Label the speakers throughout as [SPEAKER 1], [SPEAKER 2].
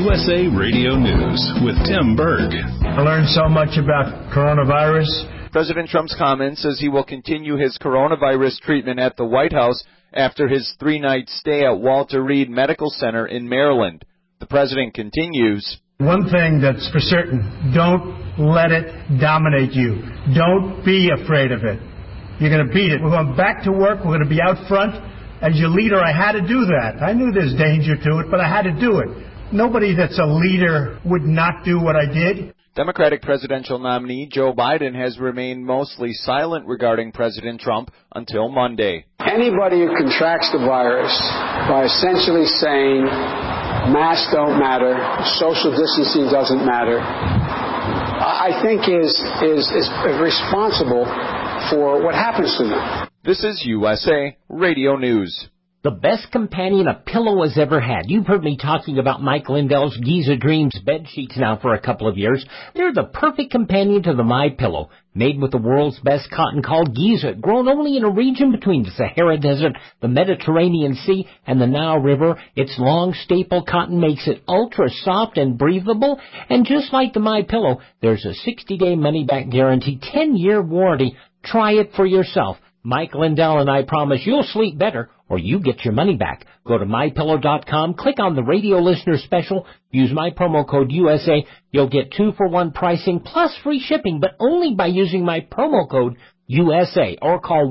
[SPEAKER 1] USA Radio News with Tim Berg.
[SPEAKER 2] I learned so much about coronavirus.
[SPEAKER 3] President Trump's comment says he will continue his coronavirus treatment at the White House after his 3-night stay at Walter Reed Medical Center in Maryland. The president continues,
[SPEAKER 2] one thing that's for certain, don't let it dominate you. Don't be afraid of it. You're going to beat it. We're going back to work. We're going to be out front. As your leader, I had to do that. I knew there's danger to it, but I had to do it. Nobody that's a leader would not do what I did.
[SPEAKER 3] Democratic presidential nominee Joe Biden has remained mostly silent regarding President Trump until Monday.
[SPEAKER 4] Anybody who contracts the virus by essentially saying masks don't matter, social distancing doesn't matter, I think is responsible for what happens to them.
[SPEAKER 3] This is USA Radio News.
[SPEAKER 5] The best companion a pillow has ever had. You've heard me talking about Mike Lindell's Giza Dreams bed sheets now for a couple of years. They're the perfect companion to the MyPillow. Made with the world's best cotton called Giza, grown only in a region between the Sahara Desert, the Mediterranean Sea, and the Nile River. Its long staple cotton makes it ultra soft and breathable. And just like the MyPillow, there's a 60-day money-back guarantee, 10-year warranty. Try it for yourself. Mike Lindell and I promise you'll sleep better or you get your money back. Go to MyPillow.com, click on the radio listener special, use my promo code USA. You'll get 2-for-1 pricing plus free shipping, but only by using my promo code USA, or call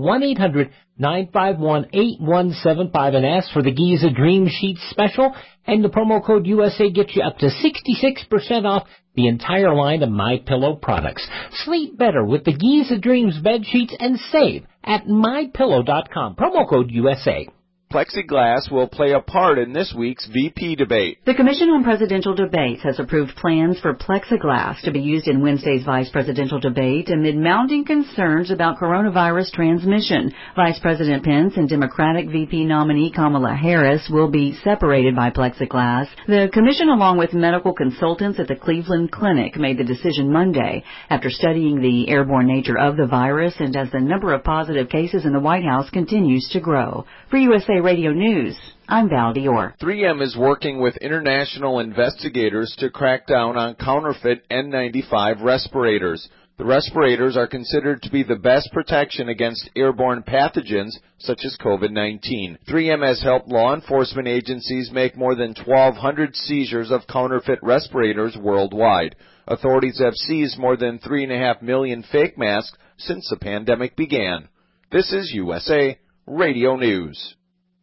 [SPEAKER 5] 1-800-951-8175 and ask for the Giza Dream Sheets special, and the promo code USA gets you up to 66% off the entire line of MyPillow products. Sleep better with the Giza Dreams bed sheets and save at MyPillow.com. Promo code USA.
[SPEAKER 3] Plexiglass will play a part in this week's VP debate.
[SPEAKER 6] The Commission on Presidential Debates has approved plans for plexiglass to be used in Wednesday's vice presidential debate amid mounting concerns about coronavirus transmission. Vice President Pence and Democratic VP nominee Kamala Harris will be separated by plexiglass. The Commission, along with medical consultants at the Cleveland Clinic, made the decision Monday after studying the airborne nature of the virus and as the number of positive cases in the White House continues to grow. For USA Radio News, I'm Val Dior.
[SPEAKER 3] 3M is working with international investigators to crack down on counterfeit N95 respirators. The respirators are considered to be the best protection against airborne pathogens such as COVID-19. 3M has helped law enforcement agencies make more than 1,200 seizures of counterfeit respirators worldwide. Authorities have seized more than 3.5 million fake masks since the pandemic began. This is USA Radio News.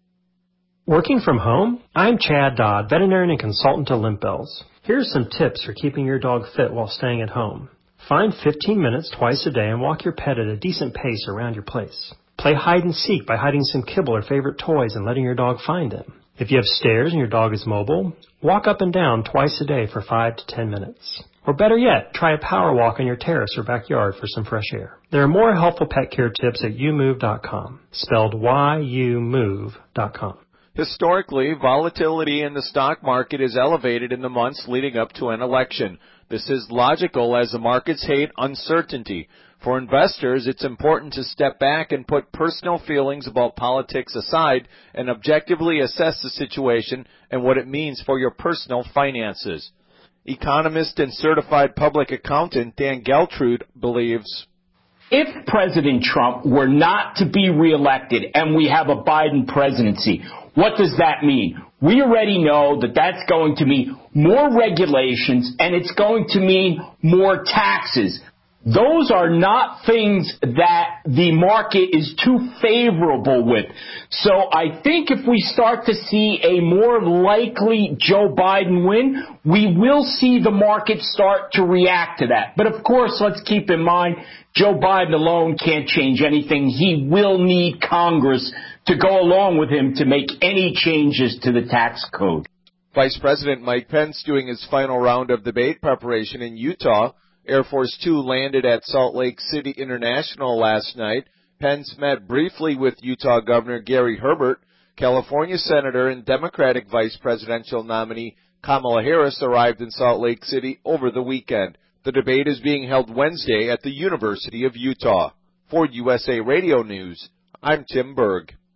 [SPEAKER 7] Working from home? I'm Chad Dodd, veterinarian and consultant to Limp Bells. Here are some tips for keeping your dog fit while staying at home. Find 15 minutes twice a day and walk your pet at a decent pace around your place. Play hide and seek by hiding some kibble or favorite toys and letting your dog find them. If you have stairs and your dog is mobile, walk up and down twice a day for 5 to 10 minutes. Or better yet, try a power walk on your terrace or backyard for some fresh air. There are more helpful pet care tips at youmove.com, spelled YOUMove.com.
[SPEAKER 3] Historically, volatility in the stock market is elevated in the months leading up to an election. This is logical as the markets hate uncertainty. For investors, it's important to step back and put personal feelings about politics aside and objectively assess the situation and what it means for your personal finances. Economist and certified public accountant Dan Geltrude believes,
[SPEAKER 8] if President Trump were not to be reelected and we have a Biden presidency, what does that mean? We already know that that's going to mean more regulations and it's going to mean more taxes. Those are not things that the market is too favorable with. So I think if we start to see a more likely Joe Biden win, we will see the market start to react to that. But of course, let's keep in mind, Joe Biden alone can't change anything. He will need Congress to go along with him to make any changes to the tax code.
[SPEAKER 3] Vice President Mike Pence doing his final round of debate preparation in Utah. Air Force Two landed at Salt Lake City International last night. Pence met briefly with Utah Governor Gary Herbert. California Senator and Democratic Vice Presidential nominee Kamala Harris arrived in Salt Lake City over the weekend. The debate is being held Wednesday at the University of Utah. For USA Radio News, I'm Tim Berg.